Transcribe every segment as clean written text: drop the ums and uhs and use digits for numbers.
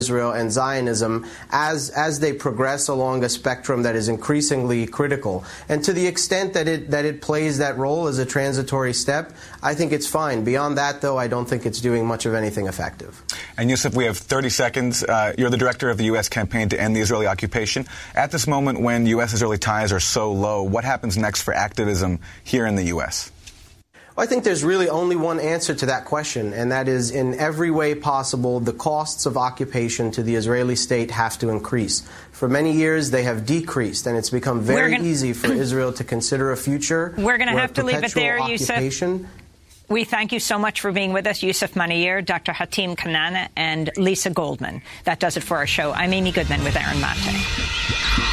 Israel and Zionism as they progress along a spectrum that is increasingly critical. And to the extent that it plays that role as a transitory step, I think it's fine. Beyond that, though, I don't think it's doing much of anything effective. And Yusuf, we have 30 seconds. You're the director of the U.S. campaign to end the Israeli occupation. At this moment when U.S.-Israeli ties are so low, what happens next for activism here in the U.S.? I think there's really only one answer to that question, and that is, in every way possible, the costs of occupation to the Israeli state have to increase. For many years, they have decreased, and it's become very easy for Israel to consider a future. We're going to have to leave it there, Yusuf. We thank you so much for being with us, Yusuf Muniyar, Dr. Hatim Kanana, and Lisa Goldman. That does it for our show. I'm Amy Goodman with Aaron Mate.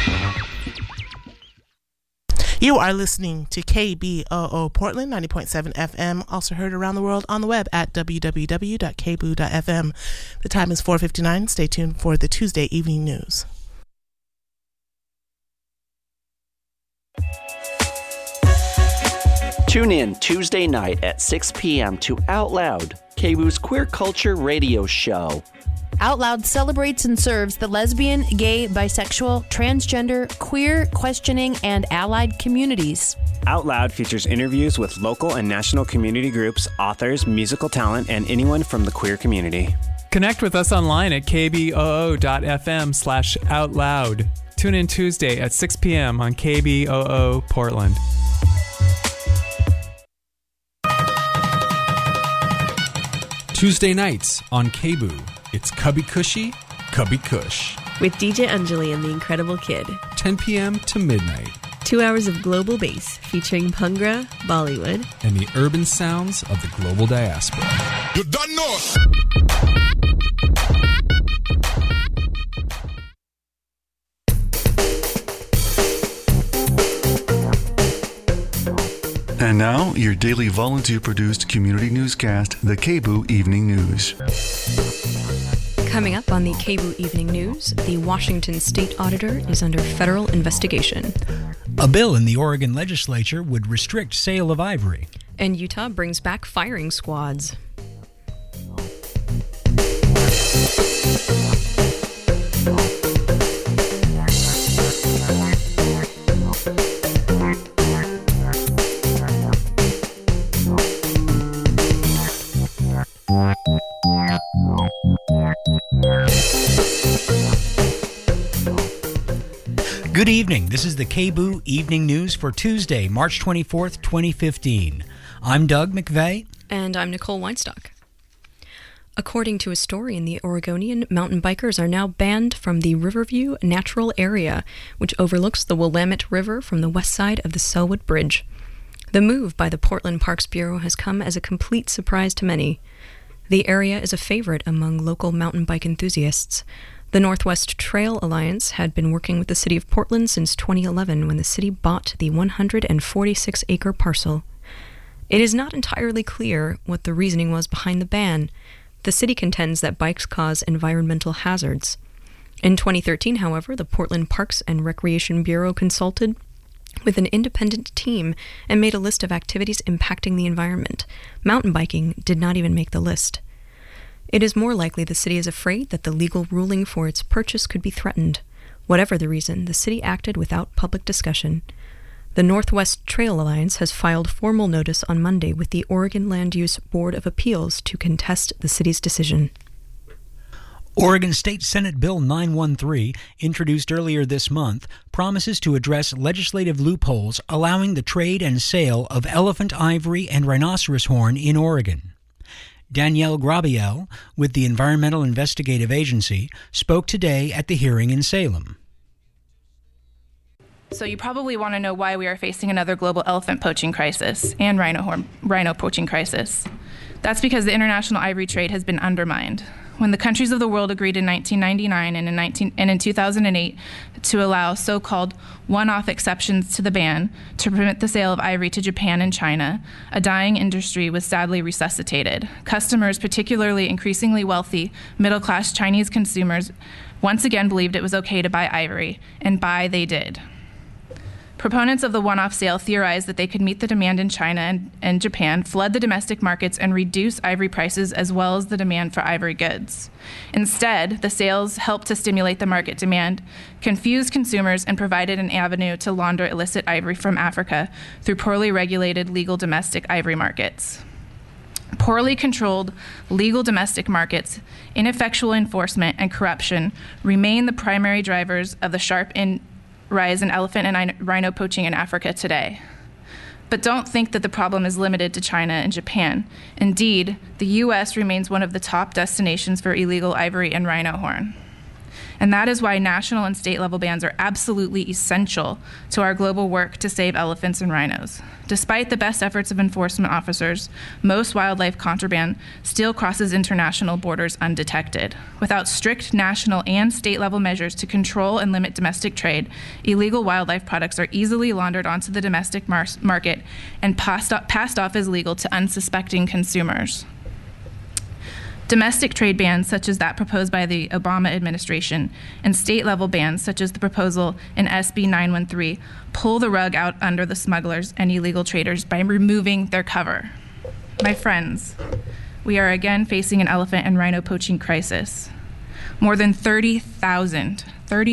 You are listening to KBOO Portland, 90.7 FM, also heard around the world on the web at www.kboo.fm. The time is 4:59. Stay tuned for the Tuesday evening news. Tune in Tuesday night at 6 p.m. to Out Loud, KBOO's queer culture radio show. Out Loud celebrates and serves the lesbian, gay, bisexual, transgender, queer, questioning, and allied communities. Out Loud features interviews with local and national community groups, authors, musical talent, and anyone from the queer community. Connect with us online at kboo.fm/outloud. Tune in Tuesday at 6 p.m. on KBOO Portland. Tuesday nights on KBOO. It's Cubby Cushy, Cubby Kush. With DJ Anjali and the Incredible Kid. 10 p.m. to midnight. 2 hours of global bass featuring Bhangra, Bollywood, and the urban sounds of the global diaspora. You don't know. And now, your daily volunteer-produced community newscast, the KBOO Evening News. Coming up on the KBOO Evening News, the Washington State Auditor is under federal investigation. A bill in the Oregon legislature would restrict sale of ivory. And Utah brings back firing squads. Good evening. This is the KBOO Evening News for Tuesday, March 24th, 2015. I'm Doug McVeigh. And I'm Nicole Weinstock. According to a story in the Oregonian, mountain bikers are now banned from the Riverview Natural Area, which overlooks the Willamette River from the west side of the Selwood Bridge. The move by the Portland Parks Bureau has come as a complete surprise to many. The area is a favorite among local mountain bike enthusiasts. The Northwest Trail Alliance had been working with the city of Portland since 2011 when the city bought the 146-acre parcel. It is not entirely clear what the reasoning was behind the ban. The city contends that bikes cause environmental hazards. In 2013, however, the Portland Parks and Recreation Bureau consulted with an independent team and made a list of activities impacting the environment. Mountain biking did not even make the list. It is more likely the city is afraid that the legal ruling for its purchase could be threatened. Whatever the reason, the city acted without public discussion. The Northwest Trail Alliance has filed formal notice on Monday with the Oregon Land Use Board of Appeals to contest the city's decision. Oregon State Senate Bill 913, introduced earlier this month, promises to address legislative loopholes allowing the trade and sale of elephant ivory and rhinoceros horn in Oregon. Danielle Grabiel, with the Environmental Investigative Agency, spoke today at the hearing in Salem. So you probably want to know why we are facing another global elephant poaching crisis and rhino poaching crisis. That's because the international ivory trade has been undermined. When the countries of the world agreed in 1999 and in 2008 to allow so-called one-off exceptions to the ban to permit the sale of ivory to Japan and China, a dying industry was sadly resuscitated. Customers, particularly increasingly wealthy, middle-class Chinese consumers, once again believed it was okay to buy ivory, and buy they did. Proponents of the one-off sale theorized that they could meet the demand in China and Japan, flood the domestic markets, and reduce ivory prices as well as the demand for ivory goods. Instead, the sales helped to stimulate the market demand, confuse consumers, and provided an avenue to launder illicit ivory from Africa through poorly regulated legal domestic ivory markets. Poorly controlled legal domestic markets, ineffectual enforcement, and corruption remain the primary drivers of the sharp rise in elephant and rhino poaching in Africa today. But don't think that the problem is limited to China and Japan. Indeed, the U.S. remains one of the top destinations for illegal ivory and rhino horn. And that is why national and state level bans are absolutely essential to our global work to save elephants and rhinos. Despite the best efforts of enforcement officers, most wildlife contraband still crosses international borders undetected. Without strict national and state level measures to control and limit domestic trade, illegal wildlife products are easily laundered onto the domestic market and passed off as legal to unsuspecting consumers. Domestic trade bans, such as that proposed by the Obama administration, and state-level bans, such as the proposal in SB 913, pull the rug out under the smugglers and illegal traders by removing their cover. My friends, we are again facing an elephant and rhino poaching crisis. More than 30,000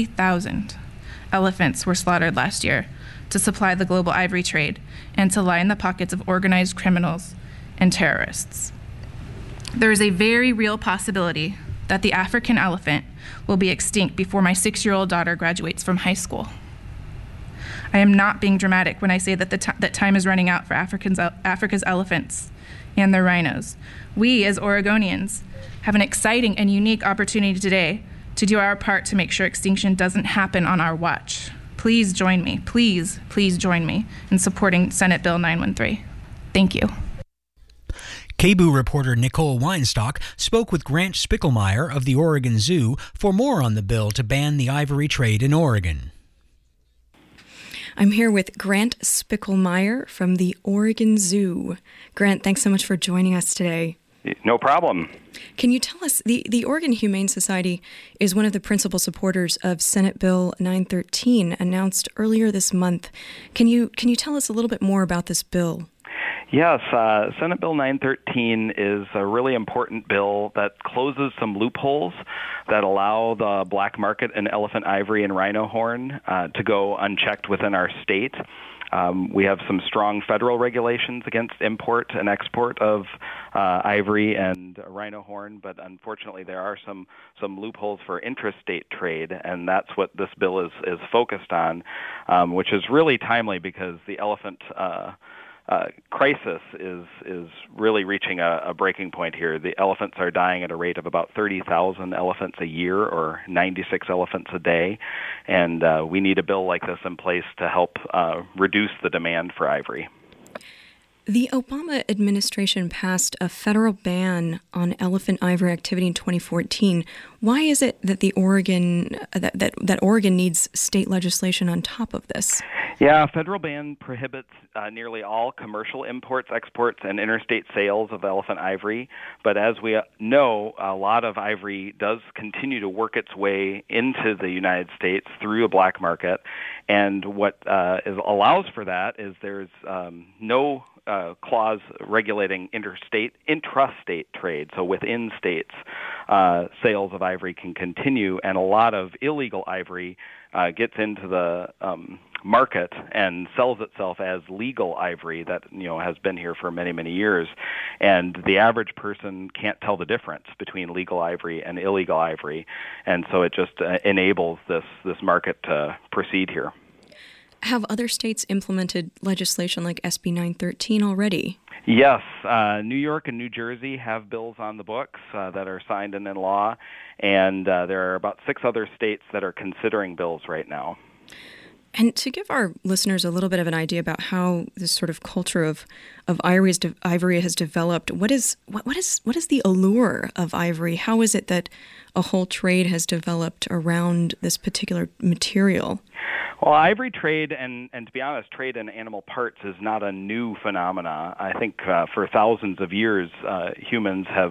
elephants were slaughtered last year to supply the global ivory trade and to line the pockets of organized criminals and terrorists. There is a very real possibility that the African elephant will be extinct before my 6-year-old daughter graduates from high school. I am not being dramatic when I say that that time is running out for Africa's elephants and their rhinos. We, as Oregonians, have an exciting and unique opportunity today to do our part to make sure extinction doesn't happen on our watch. Please join me, please join me in supporting Senate Bill 913. Thank you. KBOO reporter Nicole Weinstock spoke with Grant Spickelmeyer of the Oregon Zoo for more on the bill to ban the ivory trade in Oregon. I'm here with Grant Spickelmeyer from the Oregon Zoo. Grant, thanks so much for joining us today. No problem. Can you tell us, the Oregon Humane Society is one of the principal supporters of Senate Bill 913, announced earlier this month. Can you tell us a little bit more about this bill? Yes, Senate Bill 913 is a really important bill that closes some loopholes that allow the black market in elephant ivory and rhino horn to go unchecked within our state. We have some strong federal regulations against import and export of ivory and rhino horn, but unfortunately there are some loopholes for intrastate trade, and that's what this bill is focused on, which is really timely because the elephant crisis is really reaching a breaking point here. The elephants are dying at a rate of about 30,000 elephants a year, or 96 elephants a day, and we need a bill like this in place to help reduce the demand for ivory. The Obama administration passed a federal ban on elephant ivory activity in 2014. Why is it that that Oregon needs state legislation on top of this? Yeah, a federal ban prohibits nearly all commercial imports, exports, and interstate sales of elephant ivory. But as we know, a lot of ivory does continue to work its way into the United States through a black market. And what allows for that is there's no clause regulating intrastate trade. So within states, sales of ivory can continue, and a lot of illegal ivory gets into the market and sells itself as legal ivory that has been here for many, many years. And the average person can't tell the difference between legal ivory and illegal ivory, and so it just enables this market to proceed here. Have other states implemented legislation like SB 913 already? Yes. New York and New Jersey have bills on the books that are signed and in law, and there are about 6 other states that are considering bills right now. And to give our listeners a little bit of an idea about how this sort of culture of ivory has developed, what is the allure of ivory? How is it that a whole trade has developed around this particular material? Well, ivory trade and to be honest, trade in animal parts is not a new phenomena. I think for thousands of years, humans have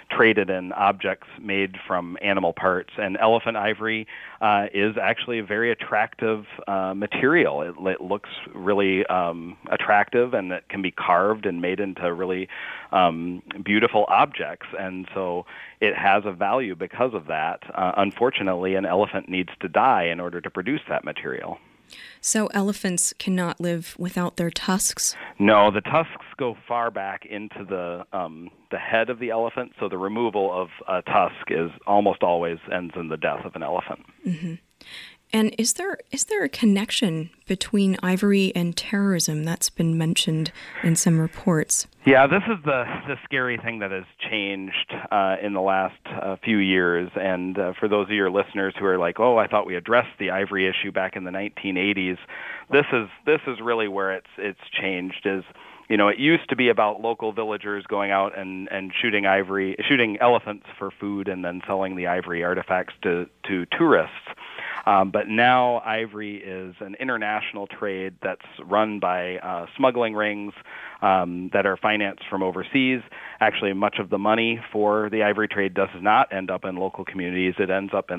traded in objects made from animal parts. And elephant ivory is actually a very attractive material. It looks really attractive, and it can be carved and made into really beautiful objects. And so it has a value because of that. Unfortunately, an elephant needs to die in order to produce that material. So elephants cannot live without their tusks? No, the tusks go far back into the head of the elephant, so the removal of a tusk is almost always ends in the death of an elephant. Mm-hmm. And is there a connection between ivory and terrorism? That's been mentioned in some reports. Yeah, this is the scary thing that has changed in the last few years. And for those of your listeners who are like, "Oh, I thought we addressed the ivory issue back in the 1980s," this is really where it's changed. Is it used to be about local villagers going out and shooting elephants for food and then selling the ivory artifacts to tourists. But now ivory is an international trade that's run by smuggling rings that are financed from overseas. Actually, much of the money for the ivory trade does not end up in local communities. It ends up in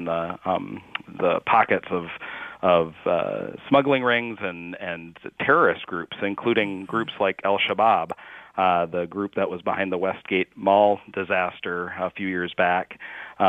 the pockets of smuggling rings and terrorist groups, including groups like Al-Shabaab, the group that was behind the Westgate Mall disaster a few years back.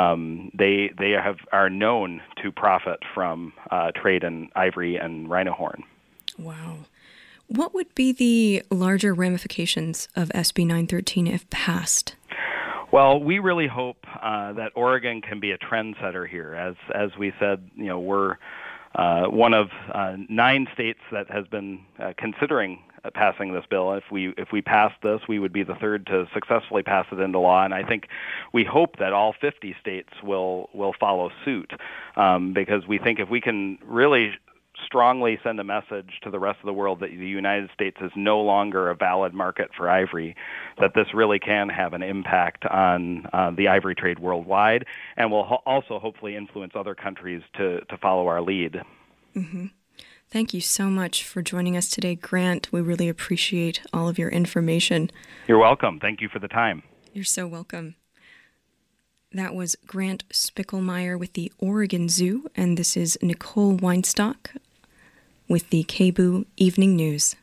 They are known to profit from trade in ivory and rhino horn. Wow. What would be the larger ramifications of SB 913 if passed? Well, we really hope that Oregon can be a trendsetter here. As we said, we're one of 9 states that has been considering passing this bill. If we pass this, we would be the third to successfully pass it into law, and I think we hope that all 50 states will follow suit, because we think if we can really strongly send a message to the rest of the world that the United States is no longer a valid market for ivory, that this really can have an impact on the ivory trade worldwide, and will also hopefully influence other countries to follow our lead. Mm-hmm. Thank you so much for joining us today, Grant. We really appreciate all of your information. You're welcome. Thank you for the time. You're so welcome. That was Grant Spickelmeyer with the Oregon Zoo, and this is Nicole Weinstock with the KBOO Evening News.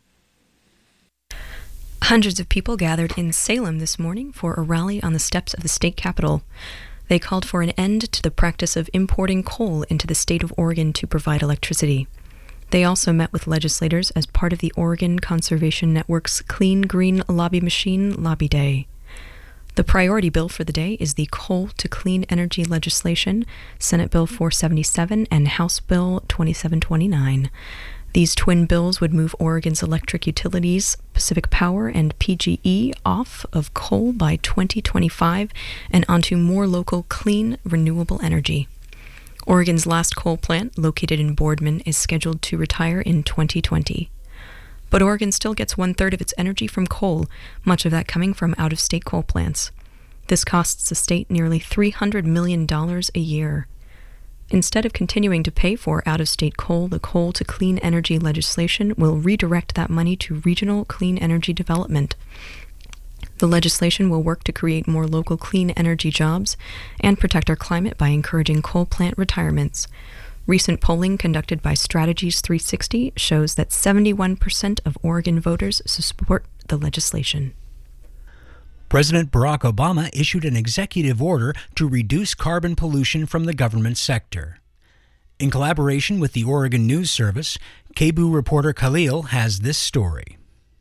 Hundreds of people gathered in Salem this morning for a rally on the steps of the state capitol. They called for an end to the practice of importing coal into the state of Oregon to provide electricity. They also met with legislators as part of the Oregon Conservation Network's Clean Green Lobby Machine Lobby Day. The priority bill for the day is the Coal to Clean Energy legislation, Senate Bill 477 and House Bill 2729. These twin bills would move Oregon's electric utilities, Pacific Power and PGE, off of coal by 2025 and onto more local, clean, renewable energy. Oregon's last coal plant, located in Boardman, is scheduled to retire in 2020. But Oregon still gets 1/3 of its energy from coal, much of that coming from out-of-state coal plants. This costs the state nearly $300 million a year. Instead of continuing to pay for out-of-state coal, the Coal to Clean Energy legislation will redirect that money to regional clean energy development. The legislation will work to create more local clean energy jobs and protect our climate by encouraging coal plant retirements. Recent polling conducted by Strategies 360 shows that 71% of Oregon voters support the legislation. President Barack Obama issued an executive order to reduce carbon pollution from the government sector. In collaboration with the Oregon News Service, KBOO reporter Khalil has this story.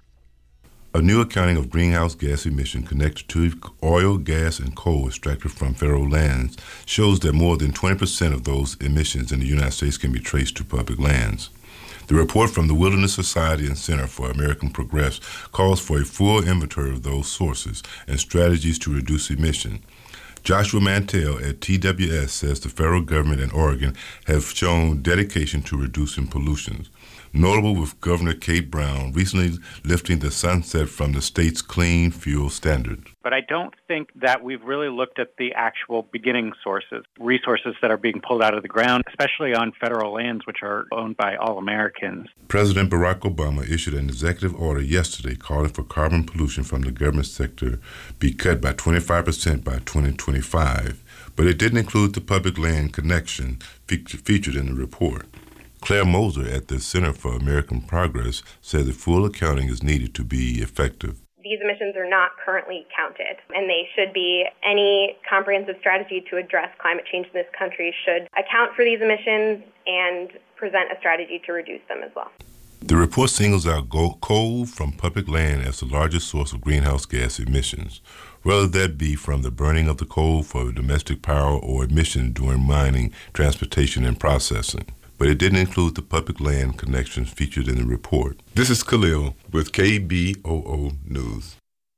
A new accounting of greenhouse gas emission connected to oil, gas, and coal extracted from federal lands shows that more than 20% of those emissions in the United States can be traced to public lands. The report from the Wilderness Society and Center for American Progress calls for a full inventory of those sources and strategies to reduce emission. Joshua Mantell at TWS says the federal government and Oregon have shown dedication to reducing pollution. notable with Governor Kate Brown recently lifting the sunset from the state's clean fuel standard. But I don't think that we've really looked at the actual beginning sources, resources that are being pulled out of the ground, especially on federal lands, which are owned by all Americans. President Barack Obama issued an executive order yesterday calling for carbon pollution from the government sector be cut by 25% by 2025, but it didn't include the public land connection featured in the report. Claire Moser at the Center for American Progress said that full accounting is needed to be effective. These emissions are not currently counted, and they should be. Any comprehensive strategy to address climate change in this country should account for these emissions and present a strategy to reduce them as well. The report singles out coal from public land as the largest source of greenhouse gas emissions, whether that be from the burning of the coal for domestic power or emissions during mining, transportation, and processing. But it didn't include the public land connections featured in the report. This is Khalil with KBOO News.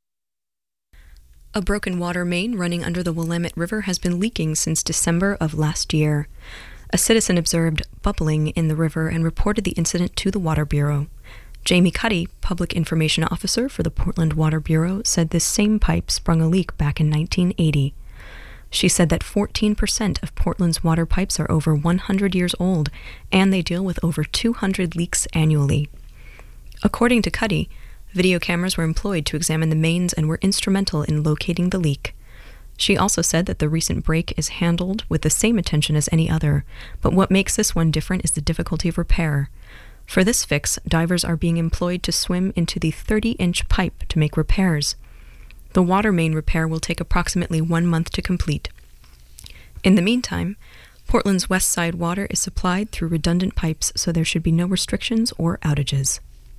A broken water main running under the Willamette River has been leaking since December of last year. A citizen observed bubbling in the river and reported the incident to the Water Bureau. Jamie Cuddy, Public Information Officer for the Portland Water Bureau, said this same pipe sprung a leak back in 1980. She said that 14% of Portland's water pipes are over 100 years old, and they deal with over 200 leaks annually. According to Cuddy, video cameras were employed to examine the mains and were instrumental in locating the leak. She also said that the recent break is handled with the same attention as any other, but what makes this one different is the difficulty of repair. For this fix, divers are being employed to swim into the 30-inch pipe to make repairs. The water main repair will take approximately 1 month to complete. In the meantime, Portland's West Side water is supplied through redundant pipes, so there should be no restrictions or outages.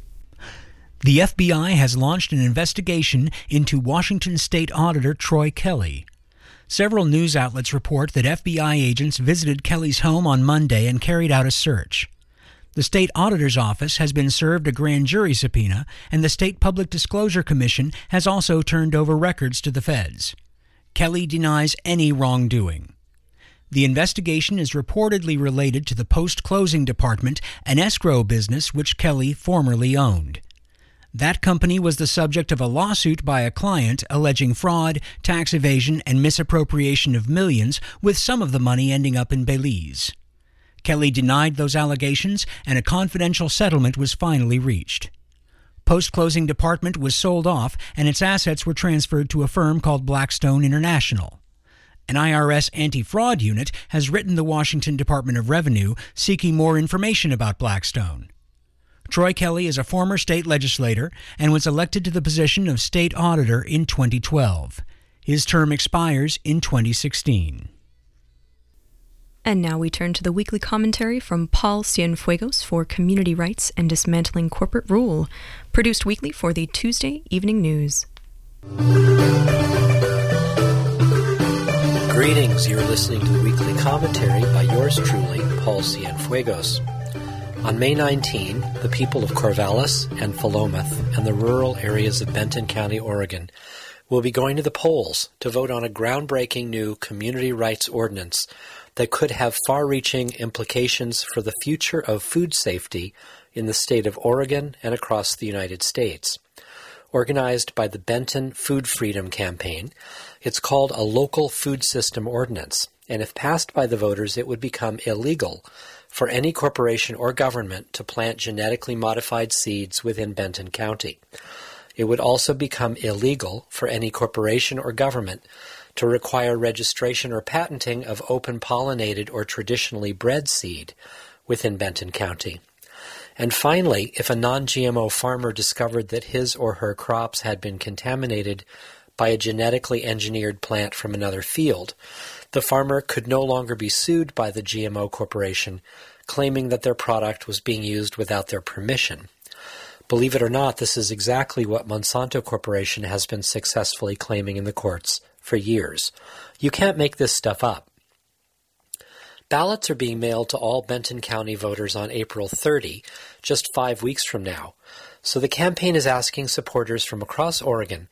The FBI has launched an investigation into Washington State Auditor Troy Kelly. Several news outlets report that FBI agents visited Kelly's home on Monday and carried out a search. The state auditor's office has been served a grand jury subpoena, and the State Public Disclosure Commission has also turned over records to the feds. Kelly denies any wrongdoing. The investigation is reportedly related to the post-closing department, an escrow business which Kelly formerly owned. That company was the subject of a lawsuit by a client alleging fraud, tax evasion, and misappropriation of millions, with some of the money ending up in Belize. Kelly denied those allegations, and a confidential settlement was finally reached. Post-closing department was sold off, and its assets were transferred to a firm called Blackstone International. An IRS anti-fraud unit has written the Washington Department of Revenue seeking more information about Blackstone. Troy Kelly is a former state legislator and was elected to the position of state auditor in 2012. His term expires in 2016. And now we turn to the weekly commentary from Paul Cienfuegos for Community Rights and Dismantling Corporate Rule, produced weekly for the Tuesday Evening News. Greetings, you're listening to the weekly commentary by yours truly, Paul Cienfuegos. On May 19, the people of Corvallis and Philomath and the rural areas of Benton County, Oregon, will be going to the polls to vote on a groundbreaking new community rights ordinance that could have far-reaching implications for the future of food safety in the state of Oregon and across the United States. Organized by the Benton Food Freedom Campaign, it's called a Local Food System Ordinance, and if passed by the voters, it would become illegal for any corporation or government to plant genetically modified seeds within Benton County. It would also become illegal for any corporation or government to require registration or patenting of open-pollinated or traditionally bred seed within Benton County. And finally, if a non-GMO farmer discovered that his or her crops had been contaminated by a genetically engineered plant from another field, the farmer could no longer be sued by the GMO corporation, claiming that their product was being used without their permission. Believe it or not, this is exactly what Monsanto Corporation has been successfully claiming in the courts for years. You can't make this stuff up. Ballots are being mailed to all Benton County voters on April 30, just 5 weeks from now. So the campaign is asking supporters from across Oregon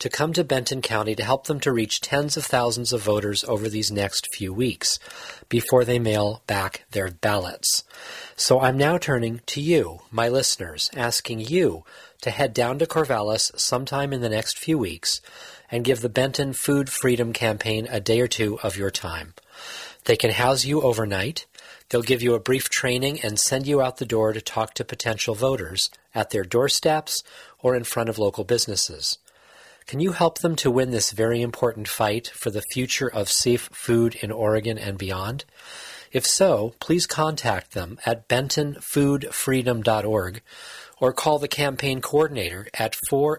to come to Benton County to help them to reach tens of thousands of voters over these next few weeks before they mail back their ballots. So I'm now turning to you, my listeners, asking you to head down to Corvallis sometime in the next few weeks and give the Benton Food Freedom Campaign a day or two of your time. They can house you overnight. They'll give you a brief training and send you out the door to talk to potential voters at their doorsteps or in front of local businesses. Can you help them to win this very important fight for the future of safe food in Oregon and beyond? If so, please contact them at bentonfoodfreedom.org or call the campaign coordinator at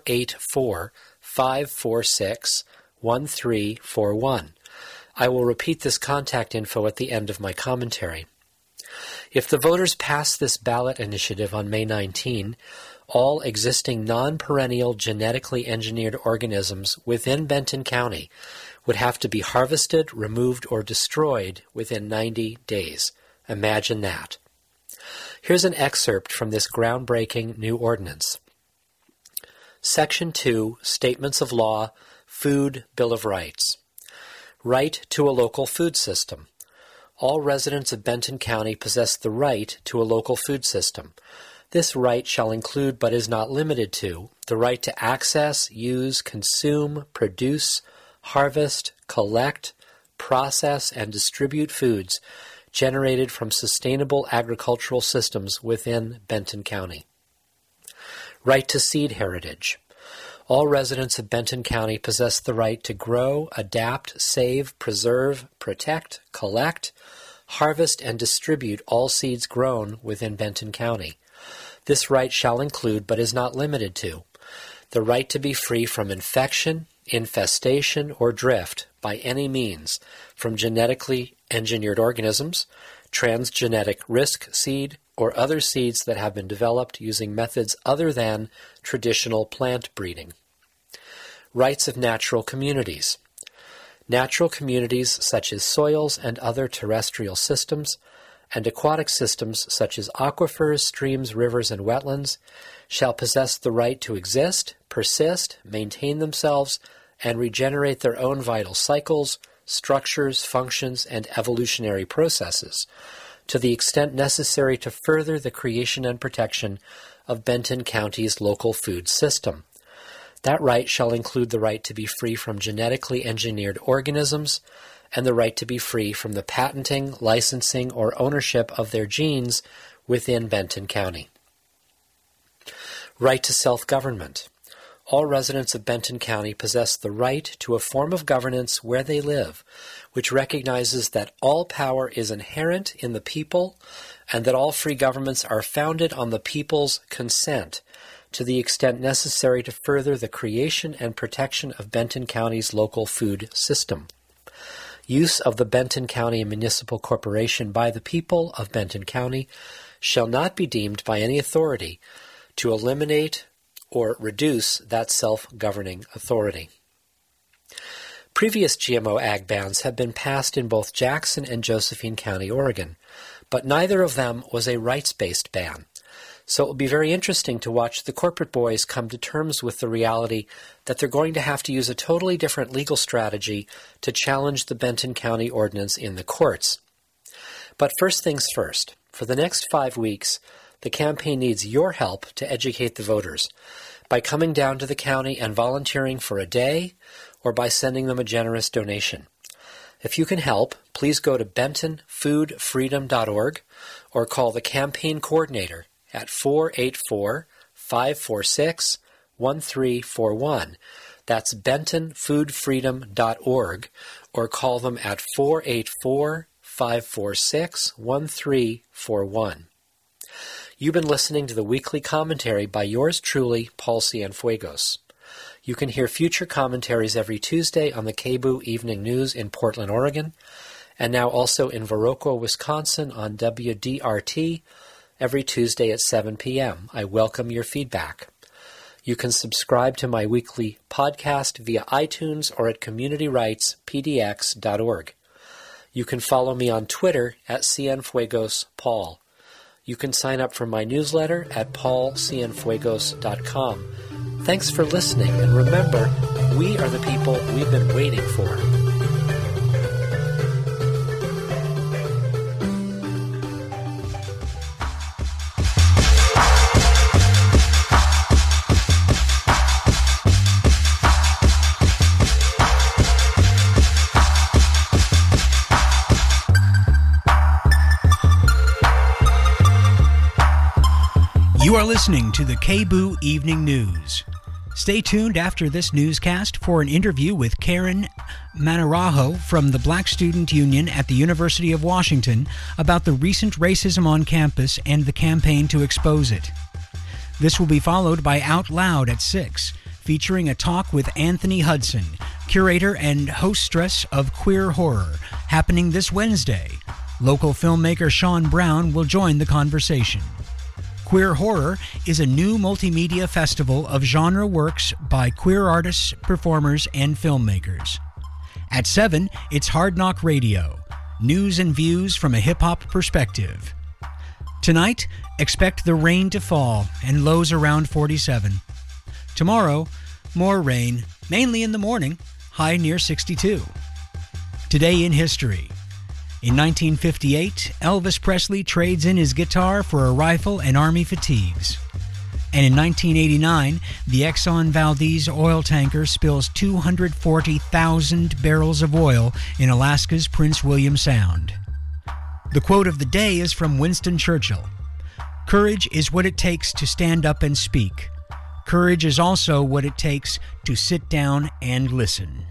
484-546-1341. I will repeat this contact info at the end of my commentary. If the voters pass this ballot initiative on May 19, all existing non-perennial genetically engineered organisms within Benton County would have to be harvested, removed, or destroyed within 90 days. Imagine that. Here's an excerpt from this groundbreaking new ordinance. Section 2, Statements of Law, Food Bill of Rights. Right to a local food system. All residents of Benton County possess the right to a local food system. This right shall include, but is not limited to, the right to access, use, consume, produce, harvest, collect, process, and distribute foods generated from sustainable agricultural systems within Benton County. Right to seed heritage. All residents of Benton County possess the right to grow, adapt, save, preserve, protect, collect, harvest, and distribute all seeds grown within Benton County. This right shall include, but is not limited to, the right to be free from infection, infestation, or drift by any means from genetically engineered organisms, transgenic risk seed, or other seeds that have been developed using methods other than traditional plant breeding. Rights of natural communities. Natural communities such as soils and other terrestrial systems, and aquatic systems such as aquifers, streams, rivers, and wetlands shall possess the right to exist, persist, maintain themselves, and regenerate their own vital cycles, structures, functions, and evolutionary processes to the extent necessary to further the creation and protection of Benton County's local food system. That right shall include the right to be free from genetically engineered organisms and the right to be free from the patenting, licensing, or ownership of their genes within Benton County. Right to self-government. All residents of Benton County possess the right to a form of governance where they live, which recognizes that all power is inherent in the people and that all free governments are founded on the people's consent to the extent necessary to further the creation and protection of Benton County's local food system. Use of the Benton County Municipal Corporation by the people of Benton County shall not be deemed by any authority to eliminate or reduce that self-governing authority. Previous GMO ag bans have been passed in both Jackson and Josephine County, Oregon, but neither of them was a rights-based ban. So it will be very interesting to watch the corporate boys come to terms with the reality that they're going to have to use a totally different legal strategy to challenge the Benton County ordinance in the courts. But first things first, for the next 5 weeks, the campaign needs your help to educate the voters by coming down to the county and volunteering for a day or by sending them a generous donation. If you can help, please go to bentonfoodfreedom.org or call the campaign coordinator at 484-546-1341. That's bentonfoodfreedom.org or call them at 484-546-1341. You've been listening to the weekly commentary by yours truly, Paul Cienfuegos. You can hear future commentaries every Tuesday on the KBOO Evening News in Portland, Oregon, and now also in Viroqua, Wisconsin on WDRT every Tuesday at 7 p.m. I welcome your feedback. You can subscribe to my weekly podcast via iTunes or at communityrightspdx.org. You can follow me on Twitter at CienfuegosPaul. You can sign up for my newsletter at paulcienfuegos.com. Thanks for listening, and remember, We are the people we've been waiting for. You are listening to the KBOO Evening News. Stay tuned after this newscast for an interview with Karen Manarajo from the Black Student Union at the University of Washington about the recent racism on campus and the campaign to expose it. This will be followed by Out Loud at 6, featuring a talk with Anthony Hudson, curator and hostess of Queer Horror, happening this Wednesday. Local filmmaker Sean Brown will join the conversation. Queer Horror is a new multimedia festival of genre works by queer artists, performers, and filmmakers. At 7, it's Hard Knock Radio, news and views from a hip-hop perspective. Tonight, expect the rain to fall and lows around 47. Tomorrow, more rain, mainly in the morning, high near 62. Today in history. In 1958, Elvis Presley trades in his guitar for a rifle and army fatigues. And in 1989, the Exxon Valdez oil tanker spills 240,000 barrels of oil in Alaska's Prince William Sound. The quote of the day is from Winston Churchill. "Courage is what it takes to stand up and speak. Courage is also what it takes to sit down and listen."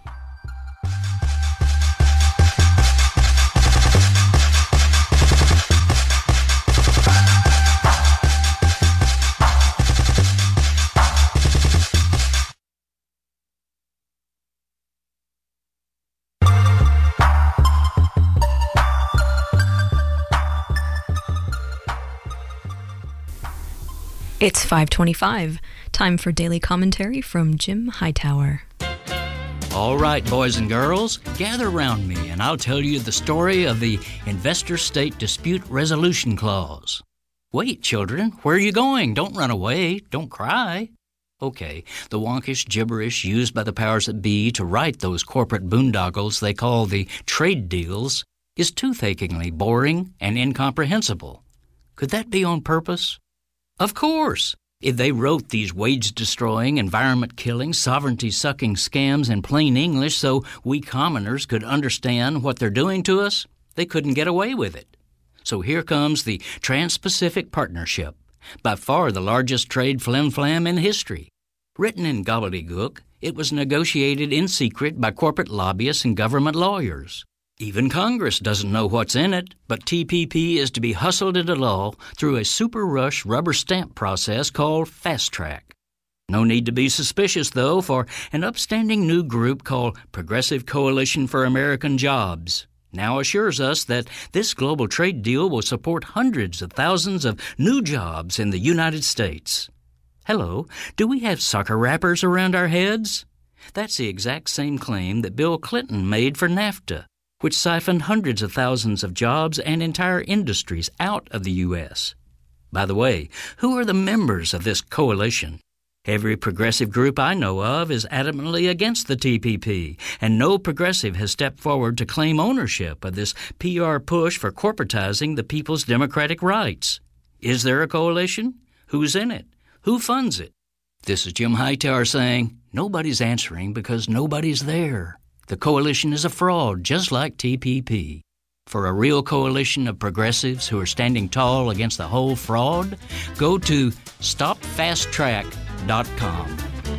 It's 5:25. Time for daily commentary from Jim Hightower. All right, boys and girls, gather around me and I'll tell you the story of the Investor-State Dispute Resolution Clause. Wait, children, where are you going? Don't run away. Don't cry. Okay, the wonkish gibberish used by the powers that be to write those corporate boondoggles they call the trade deals is toothacheingly boring and incomprehensible. Could that be on purpose? Of course. If they wrote these wage-destroying, environment-killing, sovereignty-sucking scams in plain English so we commoners could understand what they're doing to us, they couldn't get away with it. So here comes the Trans-Pacific Partnership, by far the largest trade flim-flam in history. Written in gobbledygook, it was negotiated in secret by corporate lobbyists and government lawyers. Even Congress doesn't know what's in it, but TPP is to be hustled into law through a super-rush rubber stamp process called Fast Track. No need to be suspicious, though, for an upstanding new group called Progressive Coalition for American Jobs now assures us that this global trade deal will support hundreds of thousands of new jobs in the United States. Hello, do we have sucker wrappers around our heads? That's the exact same claim that Bill Clinton made for NAFTA, which siphoned hundreds of thousands of jobs and entire industries out of the U.S. By the way, who are the members of this coalition? Every progressive group I know of is adamantly against the TPP, and no progressive has stepped forward to claim ownership of this PR push for corporatizing the people's democratic rights. Is there a coalition? Who's in it? Who funds it? This is Jim Hightower saying, nobody's answering because nobody's there. The coalition is a fraud, just like TPP. For a real coalition of progressives who are standing tall against the whole fraud, go to StopFastTrack.com.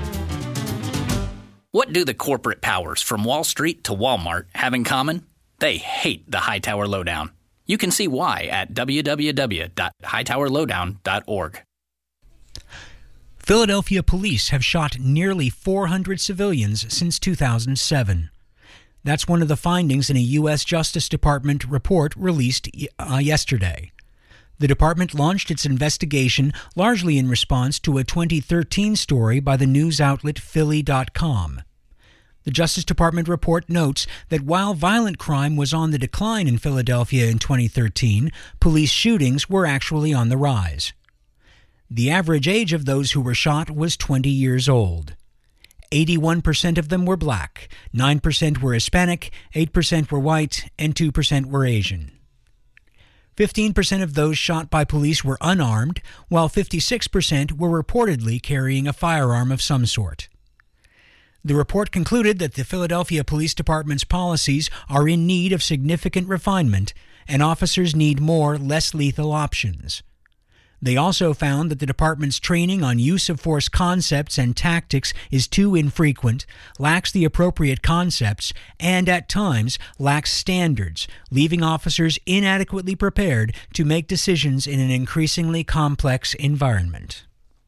What do the corporate powers from Wall Street to Walmart have in common? They hate the Hightower Lowdown. You can see why at www.hightowerlowdown.org. Philadelphia police have shot nearly 400 civilians since 2007. That's one of the findings in a U.S. Justice Department report released yesterday. The department launched its investigation largely in response to a 2013 story by the news outlet Philly.com. The Justice Department report notes that while violent crime was on the decline in Philadelphia in 2013, police shootings were actually on the rise. The average age of those who were shot was 20 years old. 81% of them were black, 9% were Hispanic, 8% were white, and 2% were Asian. 15% of those shot by police were unarmed, while 56% were reportedly carrying a firearm of some sort. The report concluded that the Philadelphia Police Department's policies are in need of significant refinement, and officers need more, less lethal options. They also found that the department's training on use of force concepts and tactics is too infrequent, lacks the appropriate concepts, and at times lacks standards, leaving officers inadequately prepared to make decisions in an increasingly complex environment.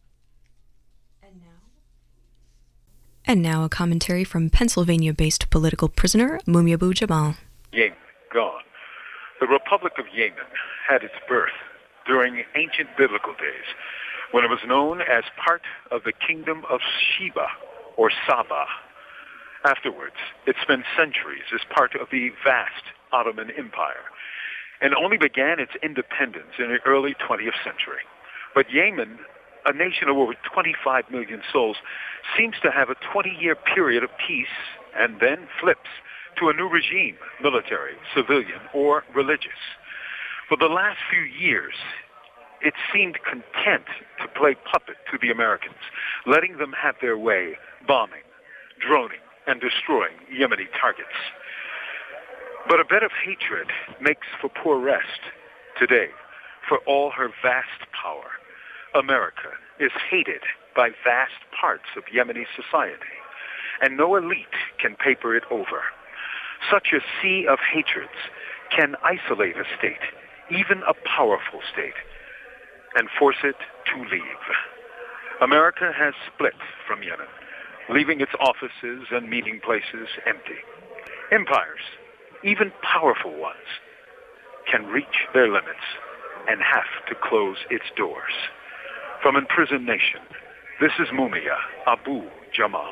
And now a commentary from Pennsylvania-based political prisoner Mumia Abu-Jamal. Yemen, gone. The Republic of Yemen had its birth during ancient biblical days, when it was known as part of the kingdom of Sheba, or Saba. Afterwards, it spent centuries as part of the vast Ottoman Empire, and only began its independence in the early 20th century. But Yemen, a nation of over 25 million souls, seems to have a 20-year period of peace and then flips to a new regime, military, civilian, or religious. For the last few years, it seemed content to play puppet to the Americans, letting them have their way, bombing, droning, and destroying Yemeni targets. But a bed of hatred makes for poor rest. Today, for all her vast power, America is hated by vast parts of Yemeni society, and no elite can paper it over. Such a sea of hatreds can isolate a state, even a powerful state, and force it to leave. America has split from Yemen, leaving its offices and meeting places empty. Empires, even powerful ones, can reach their limits and have to close its doors. From Imprisoned Nation, this is Mumia Abu-Jamal.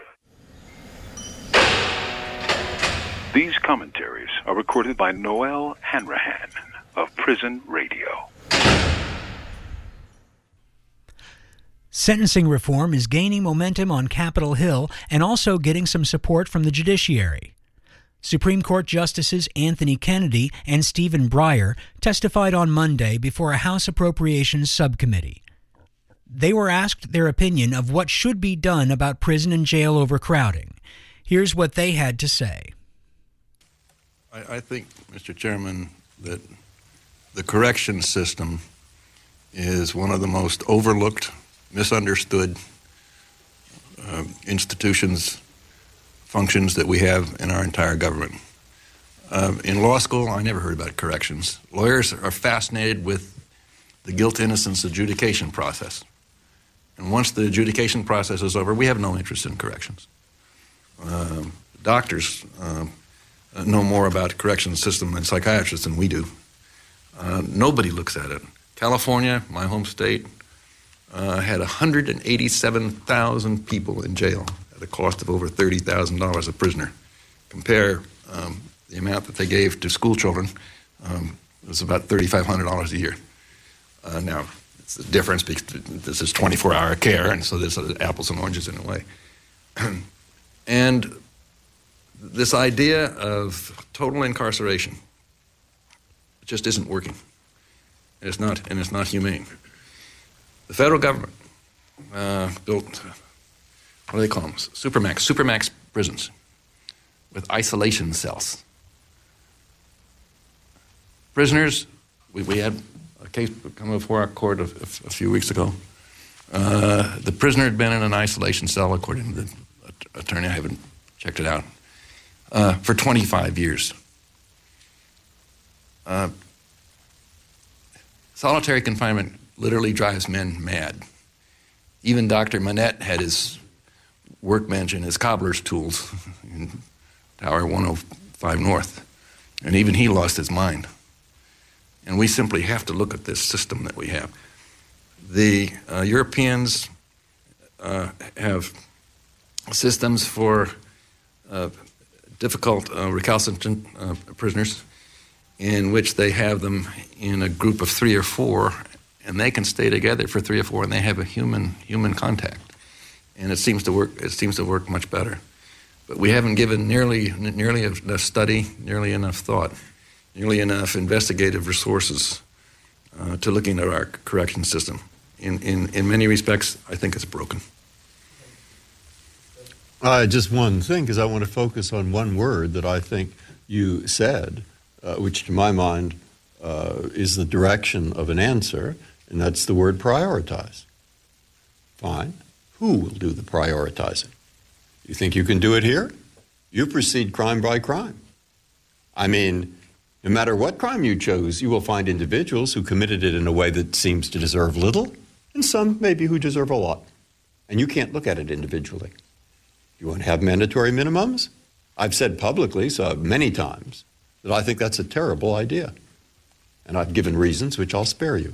These commentaries are recorded by Noel Hanrahan of Prison Radio. Sentencing reform is gaining momentum on Capitol Hill and also getting some support from the judiciary. Supreme Court Justices Anthony Kennedy and Stephen Breyer testified on Monday before a House Appropriations Subcommittee. They were asked their opinion of what should be done about prison and jail overcrowding. Here's what they had to say. I think, Mr. Chairman, that the correction system is one of the most overlooked, misunderstood institutions, functions that we have in our entire government. In law school, I never heard about corrections. Lawyers are fascinated with the guilt-innocence adjudication process. And once the adjudication process is over, we have no interest in corrections. Doctors know more about the corrections system than psychiatrists than we do. Nobody looks at it. California, my home state, had 187,000 people in jail at a cost of over $30,000 a prisoner. Compare the amount that they gave to school children, it was about $3,500 a year. Now, it's the difference because this is 24-hour care, and so there's apples and oranges in a way. And this idea of total incarceration just isn't working. It's not humane. The federal government built, what do they call them? Supermax prisons with isolation cells. Prisoners, we had a case come before our court a few weeks ago. The prisoner had been in an isolation cell, according to the attorney. I haven't checked it out. For 25 years. Solitary confinement literally drives men mad. Even Dr. Manette had his workbench and his cobbler's tools in Tower 105 North, and even he lost his mind. And we simply have to look at this system that we have. The Europeans have systems for difficult recalcitrant prisoners in which they have them in a group of 3 or 4, and they can stay together for 3 or 4, and they have a human contact. and it seems to work. It seems to work much better. But we haven't given nearly enough study, nearly enough thought, nearly enough investigative resources to looking at our correction system. In many respects, I think it's broken. Just one thing, because I want to focus on one word that I think you said, which to my mind is the direction of an answer, and that's the word prioritize. Fine. Who will do the prioritizing? You think you can do it here? You proceed crime by crime. I mean, no matter what crime you chose, you will find individuals who committed it in a way that seems to deserve little, and some maybe who deserve a lot. And you can't look at it individually. You want to have mandatory minimums? I've said publicly so many times that I think that's a terrible idea. And I've given reasons which I'll spare you.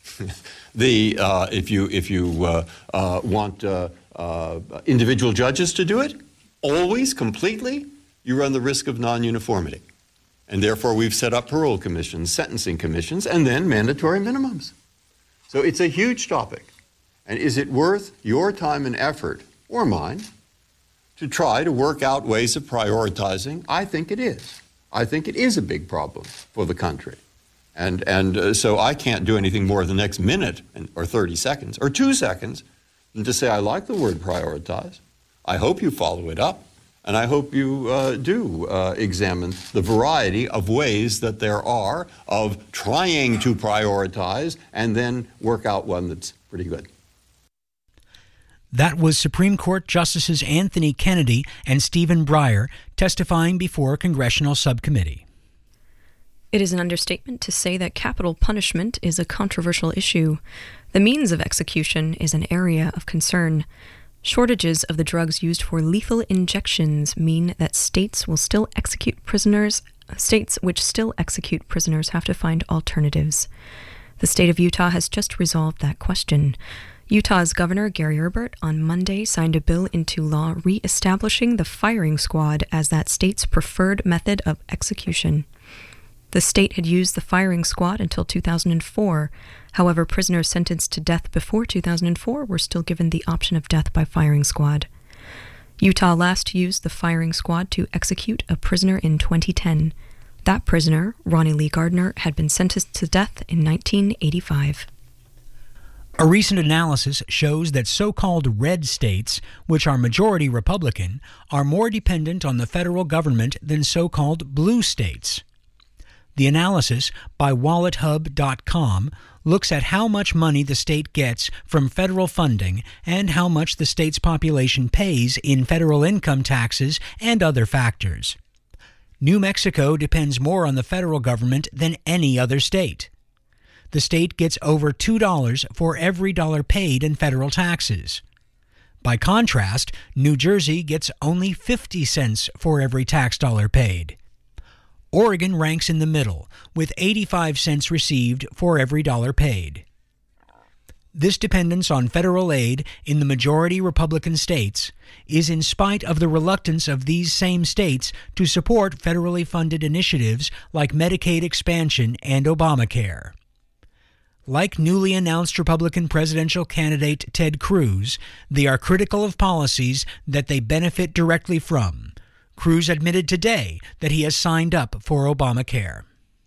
If you want individual judges to do it, always, completely, you run the risk of non-uniformity. And therefore, we've set up parole commissions, sentencing commissions, and then mandatory minimums. So it's a huge topic. And is it worth your time and effort, or mine, to try to work out ways of prioritizing? I think it is. I think it is a big problem for the country. And so I can't do anything more the next minute or 30 seconds or 2 seconds than to say I like the word prioritize. I hope you follow it up, and I hope you do examine the variety of ways that there are of trying to prioritize and then work out one that's pretty good. That was Supreme Court Justices Anthony Kennedy and Stephen Breyer testifying before a congressional subcommittee. It is an understatement to say that capital punishment is a controversial issue. The means of execution is an area of concern. Shortages of the drugs used for lethal injections mean that states which still execute prisoners have to find alternatives. The state of Utah has just resolved that question. Utah's Governor Gary Herbert on Monday signed a bill into law re-establishing the firing squad as that state's preferred method of execution. The state had used the firing squad until 2004. However, prisoners sentenced to death before 2004 were still given the option of death by firing squad. Utah last used the firing squad to execute a prisoner in 2010. That prisoner, Ronnie Lee Gardner, had been sentenced to death in 1985. A recent analysis shows that so-called red states, which are majority Republican, are more dependent on the federal government than so-called blue states. The analysis by WalletHub.com looks at how much money the state gets from federal funding and how much the state's population pays in federal income taxes and other factors. New Mexico depends more on the federal government than any other state. The state gets over $2 for every dollar paid in federal taxes. By contrast, New Jersey gets only 50 cents for every tax dollar paid. Oregon ranks in the middle, with 85 cents received for every dollar paid. This dependence on federal aid in the majority Republican states is in spite of the reluctance of these same states to support federally funded initiatives like Medicaid expansion and Obamacare. Like newly announced Republican presidential candidate Ted Cruz, they are critical of policies that they benefit directly from. Cruz admitted today that he has signed up for Obamacare.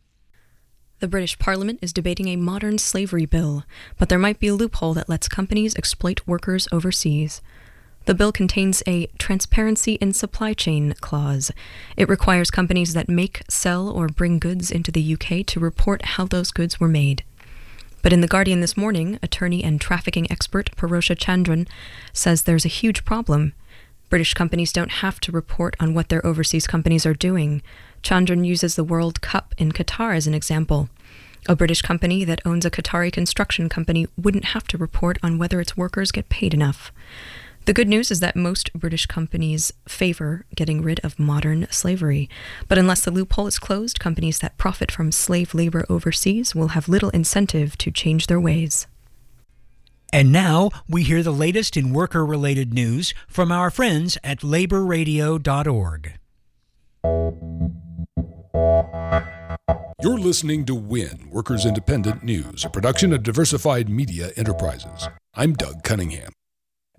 The British Parliament is debating a modern slavery bill, but there might be a loophole that lets companies exploit workers overseas. The bill contains a transparency in supply chain clause. It requires companies that make, sell, or bring goods into the UK to report how those goods were made. But in The Guardian this morning, attorney and trafficking expert Parosha Chandran says there's a huge problem. British companies don't have to report on what their overseas companies are doing. Chandran uses the World Cup in Qatar as an example. A British company that owns a Qatari construction company wouldn't have to report on whether its workers get paid enough. The good news is that most British companies favor getting rid of modern slavery. But unless the loophole is closed, companies that profit from slave labor overseas will have little incentive to change their ways. And now we hear the latest in worker-related news from our friends at laborradio.org. You're listening to WIN, Workers Independent News, a production of Diversified Media Enterprises. I'm Doug Cunningham.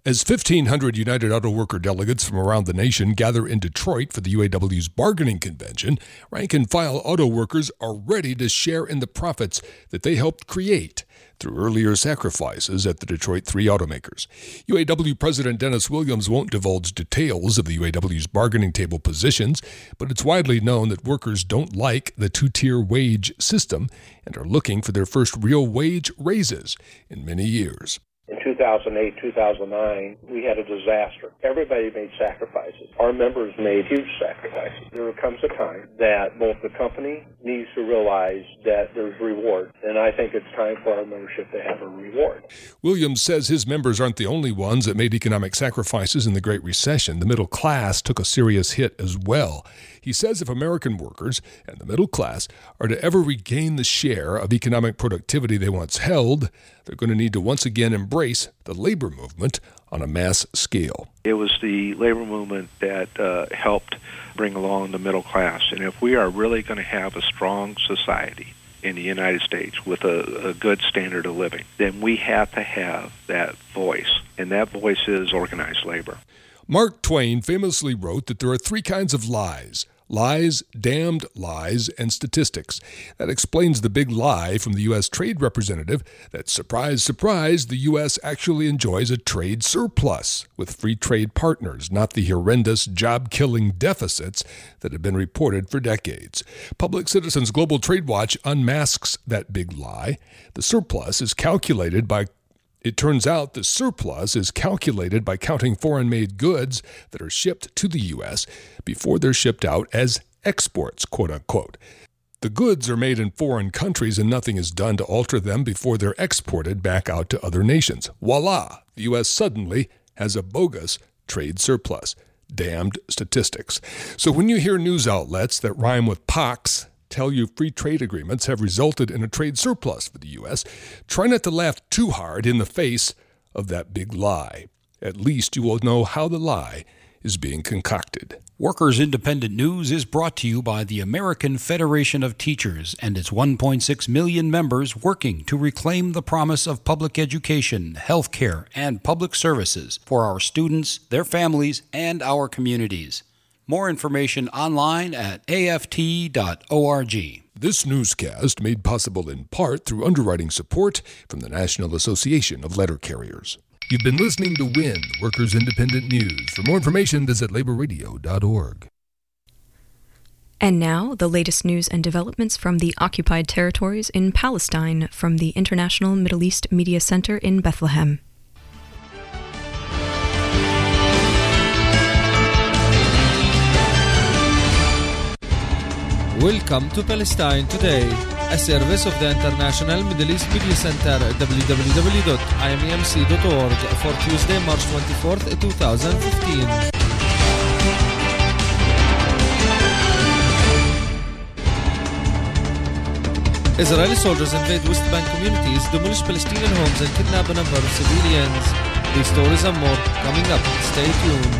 As 1,500 United Auto Worker delegates from around the nation gather in Detroit for the UAW's bargaining convention, rank-and-file auto workers are ready to share in the profits that they helped create through earlier sacrifices at the Detroit 3 automakers. UAW President Dennis Williams won't divulge details of the UAW's bargaining table positions, but it's widely known that workers don't like the two-tier wage system and are looking for their first real wage raises in many years. In 2008, 2009, we had a disaster. Everybody made sacrifices. Our members made huge sacrifices. There comes a time that both the company needs to realize that there's reward, and I think it's time for our membership to have a reward. Williams says his members aren't the only ones that made economic sacrifices in the Great Recession. The middle class took a serious hit as well. He says if American workers and the middle class are to ever regain the share of economic productivity they once held, they're going to need to once again embrace the labor movement on a mass scale. It was the labor movement that helped bring along the middle class. And if we are really going to have a strong society in the United States with a good standard of living, then we have to have that voice. And that voice is organized labor. Mark Twain famously wrote that there are three kinds of lies: lies, damned lies, and statistics. That explains the big lie from the U.S. Trade Representative that, surprise, surprise, the U.S. actually enjoys a trade surplus with free trade partners, not the horrendous job-killing deficits that have been reported for decades. Public Citizen's Global Trade Watch unmasks that big lie. The surplus is calculated by It turns out the surplus is calculated by counting foreign-made goods that are shipped to the U.S. before they're shipped out as exports, quote-unquote. The goods are made in foreign countries and nothing is done to alter them before they're exported back out to other nations. Voila! The U.S. suddenly has a bogus trade surplus. Damned statistics. So when you hear news outlets that rhyme with pox tell you free trade agreements have resulted in a trade surplus for the U.S., try not to laugh too hard in the face of that big lie. At least you will know how the lie is being concocted. Workers Independent News is brought to you by the American Federation of Teachers and its 1.6 million members working to reclaim the promise of public education, health care, and public services for our students, their families, and our communities. More information online at aft.org. This newscast made possible in part through underwriting support from the National Association of Letter Carriers. You've been listening to WIN, Workers Independent News. For more information, visit laborradio.org. And now, the latest news and developments from the occupied territories in Palestine from the International Middle East Media Center in Bethlehem. Welcome to Palestine Today, a service of the International Middle East Media Center, www.imemc.org, for Tuesday, March 24th, 2015. Israeli soldiers invade West Bank communities, demolish Palestinian homes, and kidnap a number of civilians. These stories and more coming up. Stay tuned.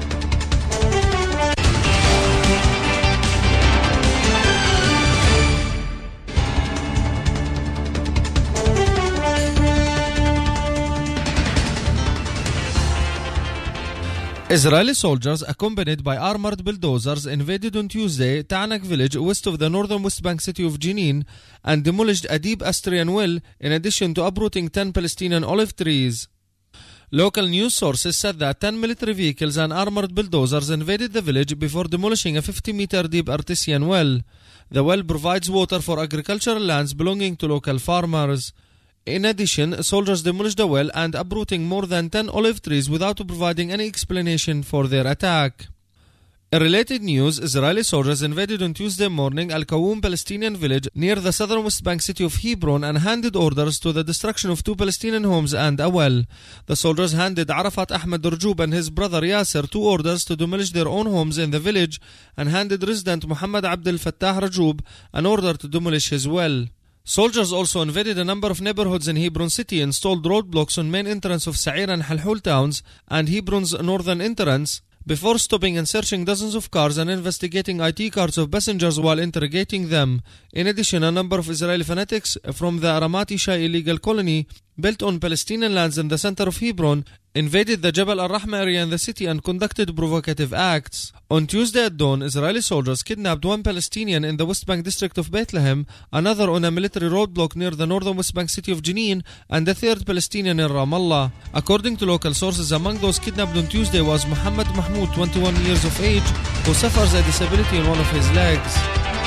Israeli soldiers, accompanied by armored bulldozers, invaded on Tuesday Ta'anak village west of the northern West Bank city of Jenin and demolished a deep Astrian well, in addition to uprooting 10 Palestinian olive trees. Local news sources said that 10 military vehicles and armored bulldozers invaded the village before demolishing a 50-meter deep artesian well. The well provides water for agricultural lands belonging to local farmers. In addition, soldiers demolished the well and uprooting more than 10 olive trees without providing any explanation for their attack. In related news, Israeli soldiers invaded on Tuesday morning Al-Qawum Palestinian village near the southern West Bank city of Hebron and handed orders to the destruction of 2 Palestinian homes and a well. The soldiers handed Arafat Ahmed Rjoub and his brother Yasser 2 orders to demolish their own homes in the village and handed resident Muhammad Abdel Fattah Rjoub an order to demolish his well. Soldiers also invaded a number of neighborhoods in Hebron city, installed roadblocks on main entrance of Sa'ir and Halhul towns and Hebron's northern entrance, before stopping and searching dozens of cars and investigating ID cards of passengers while interrogating them. In addition, a number of Israeli fanatics from the Ramat Ishai illegal colony, built on Palestinian lands in the center of Hebron, invaded the Jabal al-Rahma area in the city and conducted provocative acts. On Tuesday at dawn, Israeli soldiers kidnapped one Palestinian in the West Bank district of Bethlehem, another on a military roadblock near the northern West Bank city of Jenin, and the third Palestinian in Ramallah. According to local sources, among those kidnapped on Tuesday was Muhammad Mahmoud, 21 years of age, who suffers a disability in one of his legs.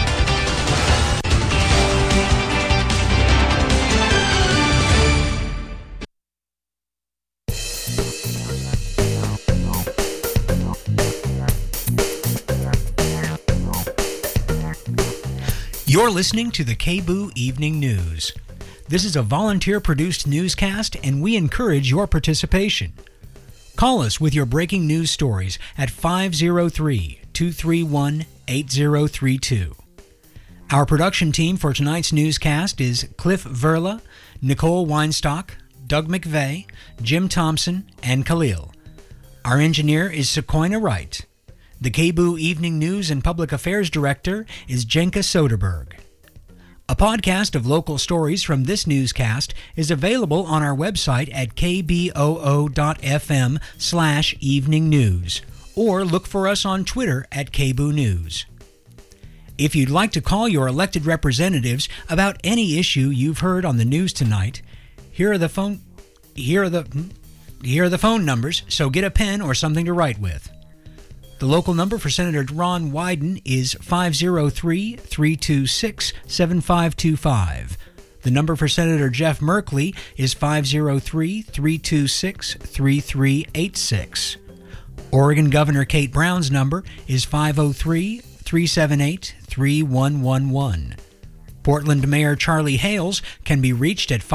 You're listening to the KBOO Evening News. This is a volunteer-produced newscast, and we encourage your participation. Call us with your breaking news stories at 503-231-8032. Our production team for tonight's newscast is Cliff Verla, Nicole Weinstock, Doug McVeigh, Jim Thompson, and Khalil. Our engineer is Sequoia Wright. The KBOO Evening News and Public Affairs Director is Jenka Soderberg. A podcast of local stories from this newscast is available on our website at kboo.fm/evening news, or look for us on Twitter at KBOO News. If you'd like to call your elected representatives about any issue you've heard on the news tonight, here are the phone numbers, so get a pen or something to write with. The local number for Senator Ron Wyden is 503-326-7525. The number for Senator Jeff Merkley is 503-326-3386. Oregon Governor Kate Brown's number is 503-378-3111. Portland Mayor Charlie Hales can be reached at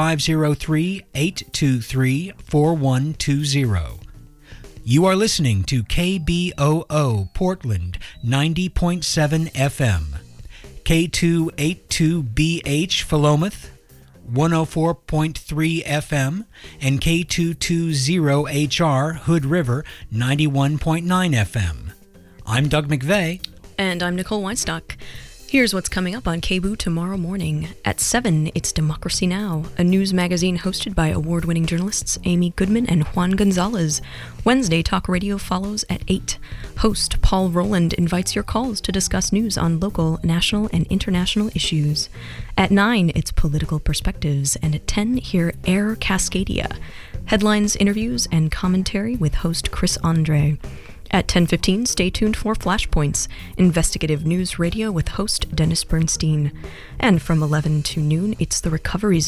503-823-4120. You are listening to KBOO Portland 90.7 FM, K282BH Philomath 104.3 FM, and K220HR Hood River 91.9 FM. I'm Doug McVeigh. And I'm Nicole Weinstock. Here's what's coming up on KBOO tomorrow morning. At 7, it's Democracy Now!, a news magazine hosted by award-winning journalists Amy Goodman and Juan Gonzalez. Wednesday, Talk Radio follows at 8. Host Paul Rowland invites your calls to discuss news on local, national, and international issues. At 9, it's Political Perspectives. And at 10, hear Air Cascadia. Headlines, interviews, and commentary with host Chris Andre. At 10:15, stay tuned for Flashpoints, investigative news radio with host Dennis Bernstein. And from 11 to noon, it's the Recovery